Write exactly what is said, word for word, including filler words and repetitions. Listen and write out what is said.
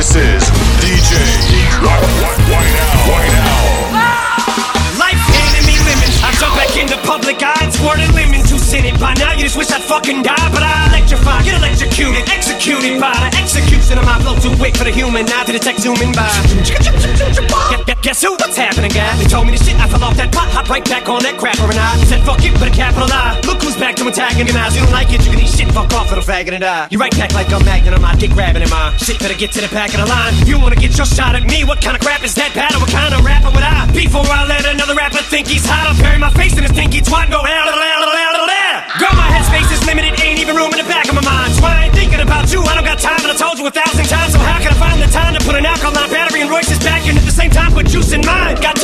This is D J White, White Owl. White Owl. Life handed me lemons. I jump back into public eye and squirt a lemon to sin it. By now you just wish I'd fucking die, but I electrify, get electrocuted, executed by the execution of my flow. Too quick for the human eye to detect zooming by. Guess who? What's happening, guys? They told me this shit, I fell off that pot, hop right back on that crapper, and I said fuck it, but a capital I. Look who's back to antagonize. You don't like it, you can eat shit, fuck off, little faggot, and die. You right back like a magnet on my dick grabbing in my shit. Better get to the back of the line. You wanna get your shot at me? What kind of crap is that? Battle? What kind of rapper would I? Before I let another rapper think he's hot, I'll bury my face in his stinky twat and go hell, hell, hell, hell, hell, hell. Girl, my headspace is limited, ain't even room in the back of my mind. So I ain't thinking about you, I don't got time, but I told you a thousand times. So how can I find the time to put an alkaline battery in Royce's back and at the same time put juice in mine? Got